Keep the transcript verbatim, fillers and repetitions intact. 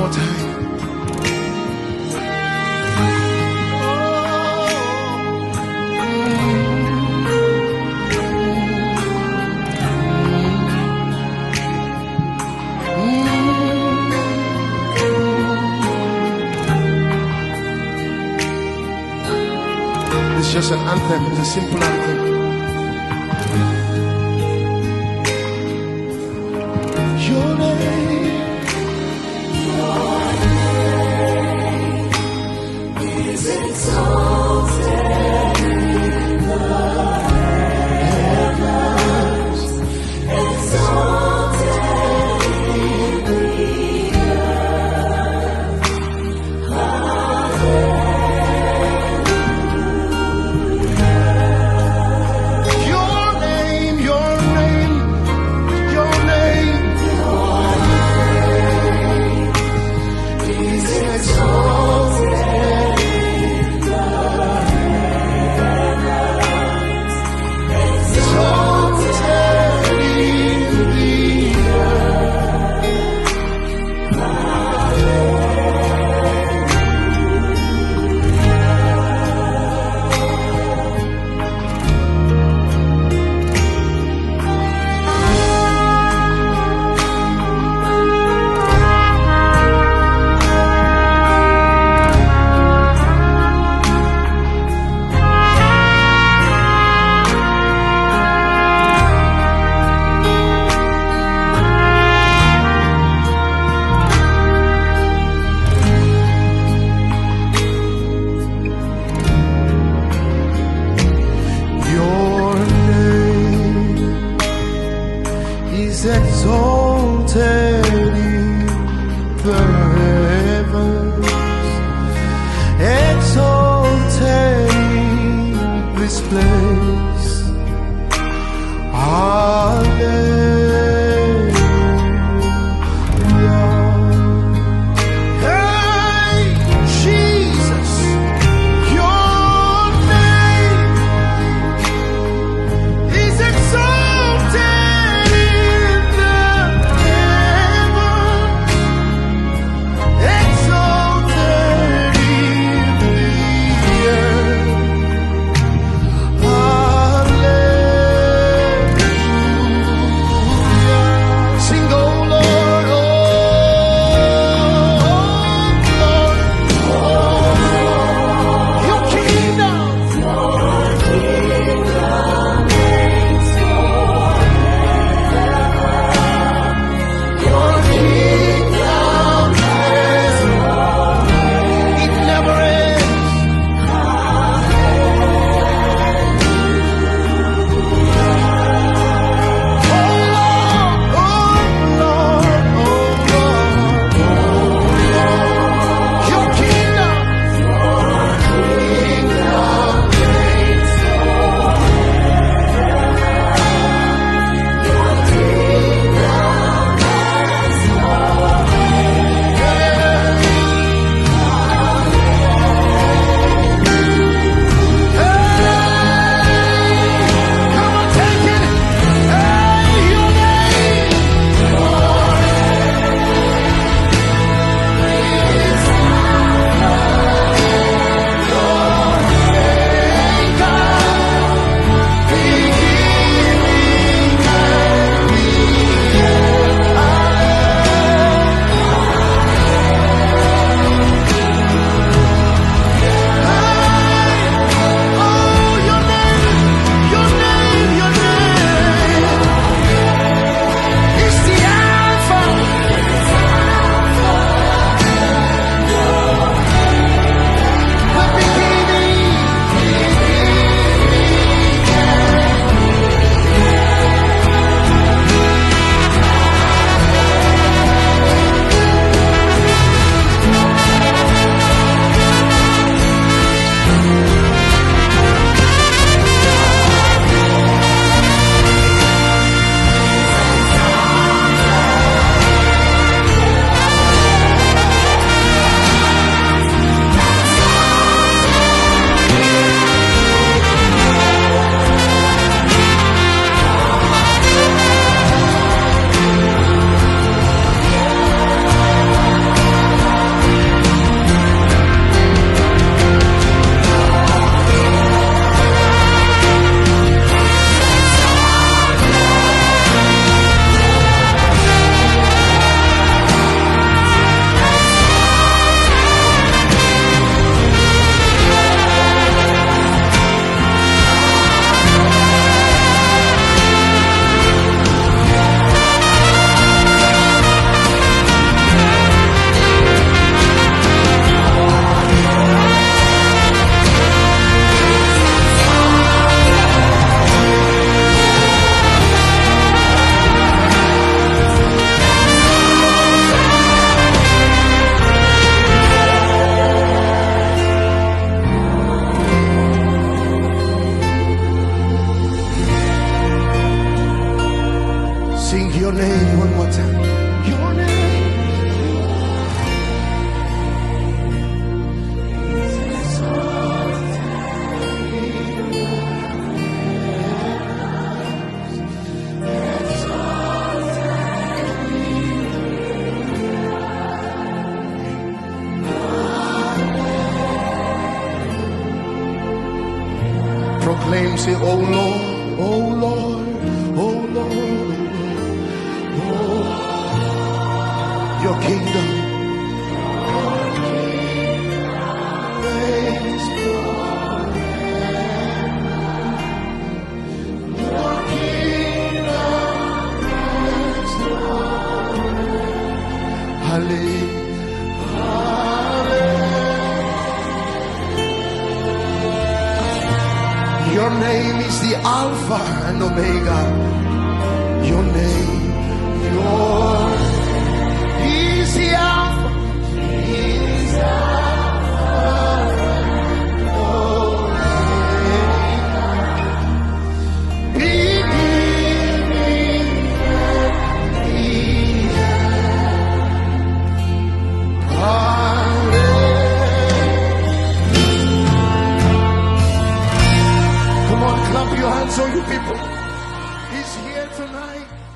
more time. It's just an anthem, it's a simple anthem. Your name, your name is exalted in the heavens, exalted in the earth. Hallelujah. Exalted in the heavens, exalted in this place. Hallelujah. Hey, Jesus, your name is exalted. Your name one more time. Your name. Proclaim, say, oh Lord, oh Lord, oh Lord, oh, your kingdom reigns forever. Your kingdom reigns forever. Hallelujah. Your name is the Alpha and Omega. Your name, your is the Alpha, is Alpha and Omega. Beginning and the end. Hallelujah. Come on, clap your hands, all you people. He's here tonight.